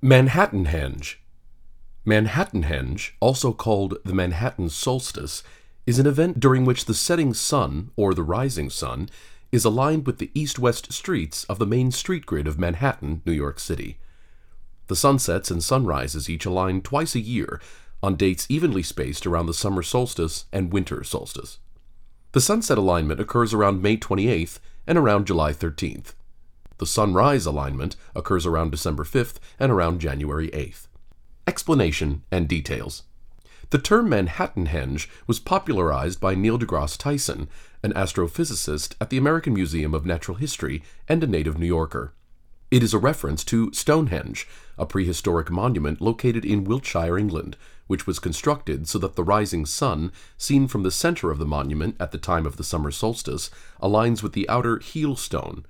Manhattanhenge. Manhattanhenge, also called the Manhattan Solstice, is an event during which the setting sun, or the rising sun, is aligned with the east-west streets of the main street grid of Manhattan, New York City. The sunsets and sunrises each align twice a year, on dates evenly spaced around the summer solstice and winter solstice. The sunset alignment occurs around May 28th and around July 13th. The sunrise alignment occurs around December 5th and around January 8th. Explanation and details. The term Manhattanhenge was popularized by Neil deGrasse Tyson, an astrophysicist at the American Museum of Natural History and a native New Yorker. It is a reference to Stonehenge, a prehistoric monument located in Wiltshire, England, which was constructed so that the rising sun, seen from the center of the monument at the time of the summer solstice, aligns with the outer heel stone.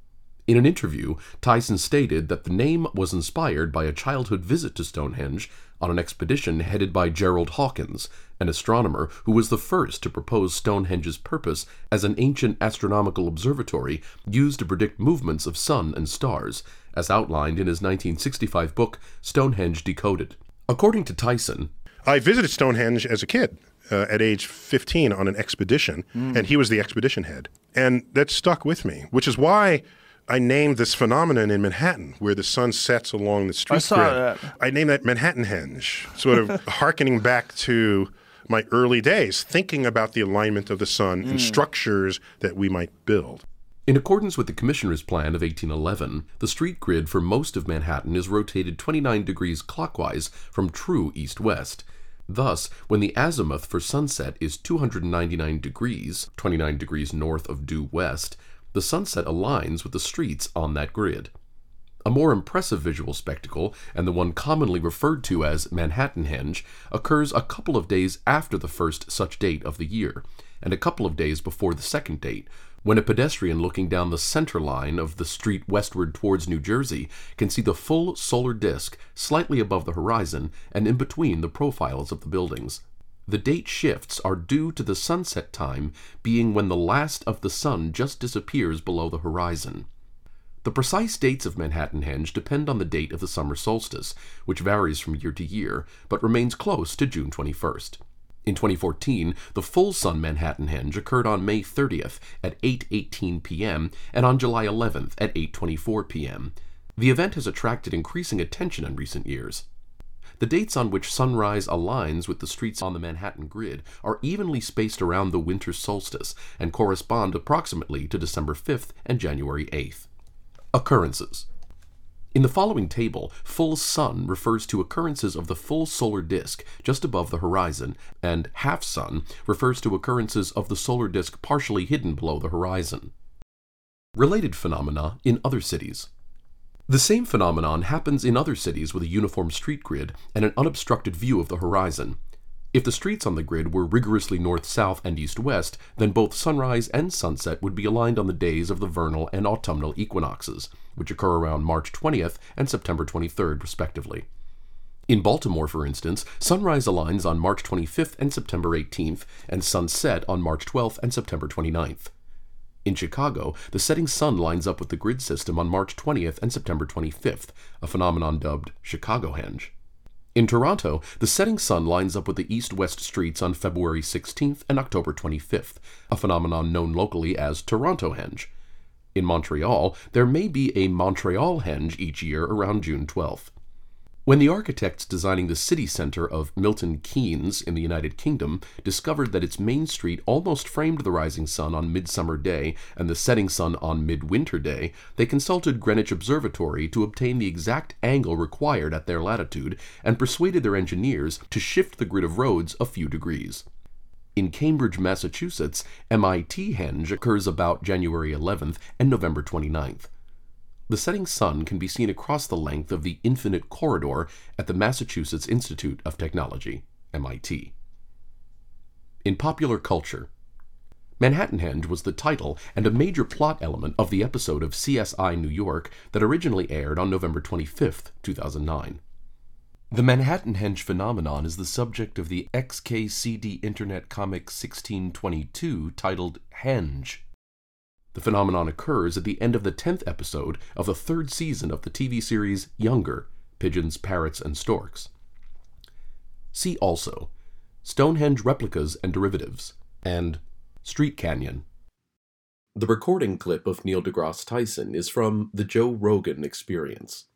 In an interview, Tyson stated that the name was inspired by a childhood visit to Stonehenge on an expedition headed by Gerald Hawkins, an astronomer who was the first to propose Stonehenge's purpose as an ancient astronomical observatory used to predict movements of sun and stars, as outlined in his 1965 book, Stonehenge Decoded. According to Tyson, I visited Stonehenge as a kid at age 15 on an expedition, and he was the expedition head. And that stuck with me, which is why I named this phenomenon in Manhattan, where the sun sets along the street grid. That. I named that Manhattanhenge, sort of hearkening back to my early days, thinking about the alignment of the sun and structures that we might build. In accordance with the Commissioner's Plan of 1811, the street grid for most of Manhattan is rotated 29 degrees clockwise from true east-west. Thus, when the azimuth for sunset is 299 degrees, 29 degrees north of due west, the sunset aligns with the streets on that grid. A more impressive visual spectacle, and the one commonly referred to as Manhattanhenge, occurs a couple of days after the first such date of the year, and a couple of days before the second date, when a pedestrian looking down the center line of the street westward towards New Jersey can see the full solar disk slightly above the horizon and in between the profiles of the buildings. The date shifts are due to the sunset time being when the last of the sun just disappears below the horizon. The precise dates of Manhattanhenge depend on the date of the summer solstice, which varies from year to year, but remains close to June 21st. In 2014, the full sun Manhattanhenge occurred on May 30th at 8:18 p.m. and on July 11th at 8:24 p.m. The event has attracted increasing attention in recent years. The dates on which sunrise aligns with the streets on the Manhattan grid are evenly spaced around the winter solstice and correspond approximately to December 5th and January 8th. Occurrences. In the following table, full sun refers to occurrences of the full solar disk just above the horizon, and half sun refers to occurrences of the solar disk partially hidden below the horizon. Related phenomena in other cities. The same phenomenon happens in other cities with a uniform street grid and an unobstructed view of the horizon. If the streets on the grid were rigorously north-south and east-west, then both sunrise and sunset would be aligned on the days of the vernal and autumnal equinoxes, which occur around March 20th and September 23rd, respectively. In Baltimore, for instance, sunrise aligns on March 25th and September 18th, and sunset on March 12th and September 29th. In Chicago, the setting sun lines up with the grid system on March 20th and September 25th, a phenomenon dubbed Chicagohenge. In Toronto, the setting sun lines up with the east-west streets on February 16th and October 25th, a phenomenon known locally as Torontohenge. In Montreal, there may be a Montrealhenge each year around June 12th. When the architects designing the city center of Milton Keynes in the United Kingdom discovered that its main street almost framed the rising sun on Midsummer Day and the setting sun on Midwinter Day, they consulted Greenwich Observatory to obtain the exact angle required at their latitude and persuaded their engineers to shift the grid of roads a few degrees. In Cambridge, Massachusetts, MIT-henge occurs about January 11th and November 29th. The setting sun can be seen across the length of the Infinite Corridor at the Massachusetts Institute of Technology, MIT. In popular culture, Manhattanhenge was the title and a major plot element of the episode of CSI New York that originally aired on November 25, 2009. The Manhattanhenge phenomenon is the subject of the XKCD Internet comic 1622 titled Henge. The phenomenon occurs at the end of the 10th episode of the 3rd season of the TV series Younger, pigeons, parrots, and storks. See also Stonehenge replicas and derivatives, and Street Canyon. The recording clip of Neil deGrasse Tyson is from The Joe Rogan Experience.